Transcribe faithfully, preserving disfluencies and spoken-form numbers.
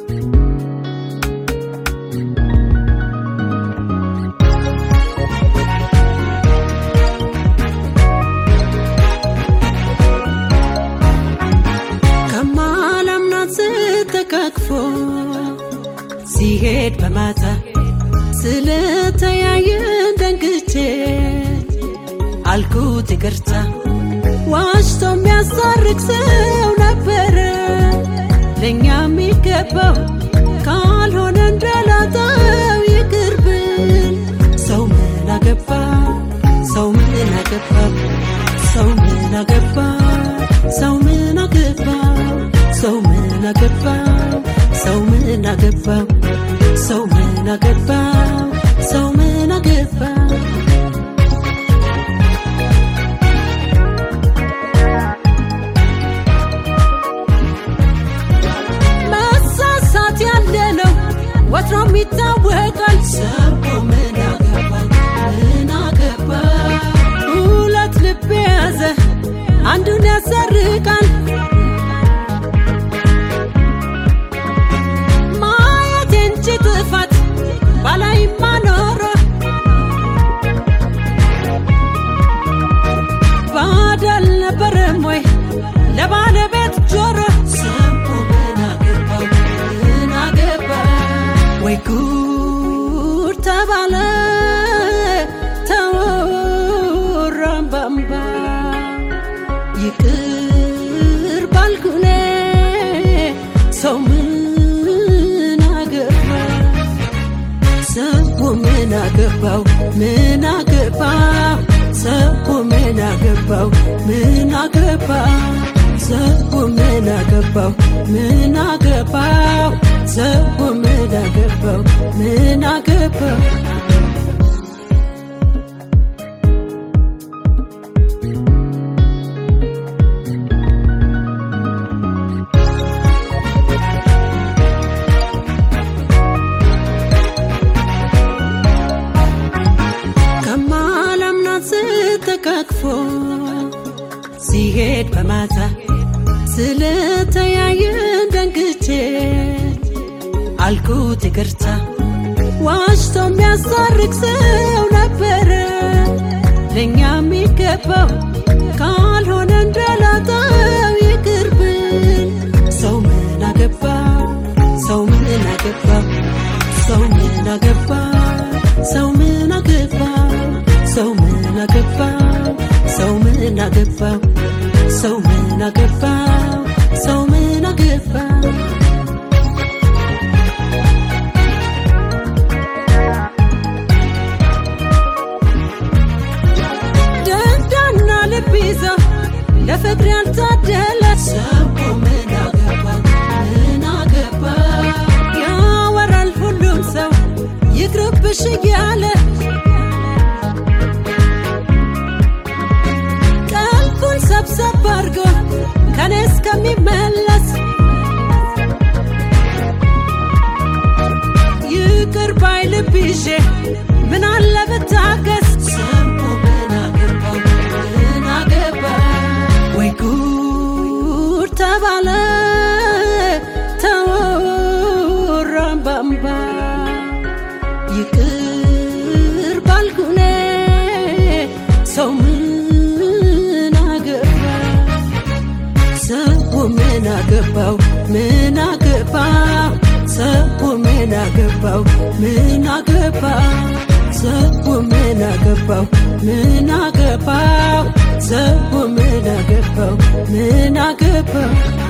ሲሄድ በማታ ስለተያየን ደንግጬ አልኩት ይቅርታ። ዋሽቶ የሚያሳርቅ ሰው ነበረ ለእኛ የሚገባው ካልሆነ እንደላጣው ይቅርብን። ሰው ምን አገባ ሰው ምን አገባ ሰው ምን አገባ ሰው ምን አገባ ሰው ምን አገባ ሰው ምን አገባ ሰው ምን አገባ ሰው ምን አገባ። መሳሳት ያለ ነው ወትሮም ይታወቃል። ሰው ምን አገባ ምን አገባ። ሁለት ልብ የያዘ አንዱን ያሰርቃል። ጥፋት ባላይ ማኖሮ ባዳል ነበረም ወይ ለባለቤት ጆሮ። ሰው ምን አገባ ምን አገባ ወይ ጉድ ተባለ ተወራም ባምባ። ይቅር ባልኩኔ ሰው ምን አገባው ምን አገባው ሰው ምን አገባው ምን አገባው ሰው ምን አገባው ምን አገባው ሰው ምን አገባው ምን አገባው። ተቃቅፎ ሲሄድ በማታ ስለተያየን ደንግጬ አልኩት ይቅርታ። ዋሽቶ የሚያሳርቅ ሰው ነበረ ለእኛ የሚገባው ካልሆነ እንደላጣው ይቅርብን። ሰው ምን አገባ ሰው ምን አገባ ሰው ምን አገባ ሰው ምን አገባ ሰው ምን አገባ ሰው ምን አገባ ሰው ምን አገባ ሰው ምን አገባ። ደንዳና ልብ ይዞ ለፍቅር ያልታደለ ሰው ምን አገባ ምን አገባ። ያወራል ሁሉም ሰው ይቅርብሽ እያለ ሰብሰብ አርጎ ከኔ እስከሚመለስ ይቅር ባይ ልብ ይዤ ምን አለ ብታገስ። ሰው ምን አገባ ምን አገባ ወይ ጉድ ተባለ ተወራም ባምባ። ይቅር ባልኩኔ ሰው ምን አገባው ምን አገባው ሰው ምን አገባው ምን አገባው ሰው ምን አገባው ምን አገባው ሰው ምን አገባው ምን አገባው።